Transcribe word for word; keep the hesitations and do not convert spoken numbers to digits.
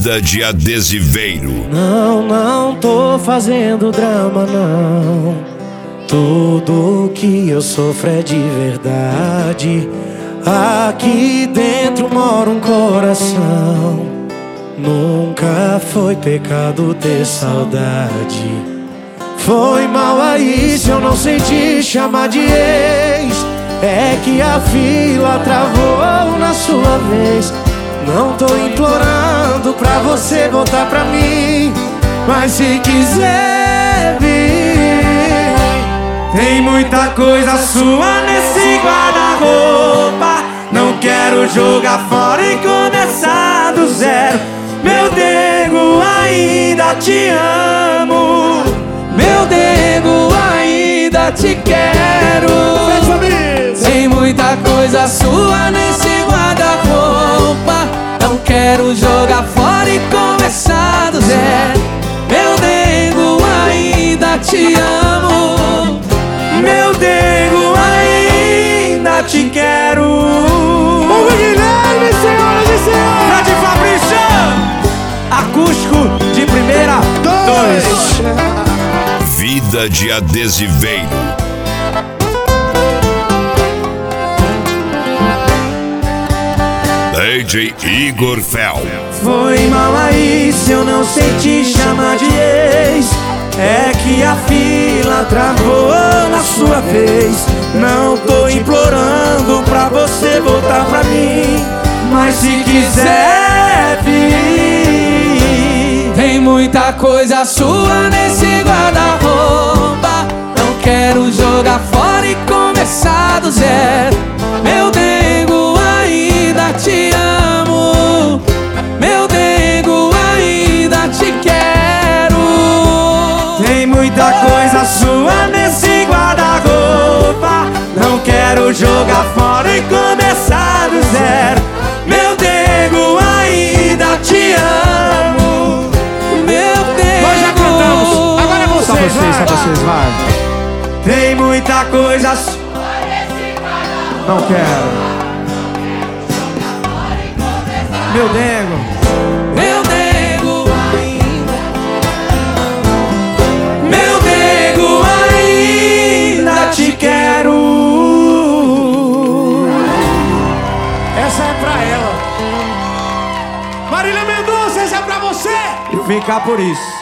Vida de adesiveiro. Não, não tô fazendo drama, não. Tudo que eu sofro é de verdade. Aqui dentro mora um coração. Nunca foi pecado ter saudade. Foi mal aí se eu não senti chamar de ex. É que a fila travou na sua vez. Não tô implorando pra você voltar pra mim, mas se quiser vir, tem muita coisa sua nesse guarda-roupa. Não quero jogar fora e começar do zero. Meu nego, ainda te amo. Meu nego, ainda te quero. Tem muita coisa sua nesse guarda-roupa. Não quero jogar fora e começar do zero. Meu nego, ainda te amo. Meu nego, ainda te quero. O Guilherme, senhoras e senhores. Grande Fabrício. Acústico de primeira. Dois. Dois. Vida de adesiveiro. D J Igor Fel. Foi mal aí se eu não senti chamar de ex. É que a fila travou na sua vez. Não tô implorando pra você voltar pra mim, mas se quiser vir, tem muita coisa sua nesse guarda-roupa. Não quero jogar fora e começar do zero. Meu nego, ainda te amo. Meu nego, ainda te quero. Tem muita coisa sua nesse guarda-roupa. Não quero jogar fora e começar do zero. Meu nego, ainda te amo. Meu nego. Nós já cantamos, agora é vocês. Só vocês, só vocês, vai. Tem muita coisa sua. Não quero. Meu nego. Meu nego ainda. Meu nego ainda te quero. Essa é pra ela. Marília Mendonça, essa é pra você. E ficar por isso.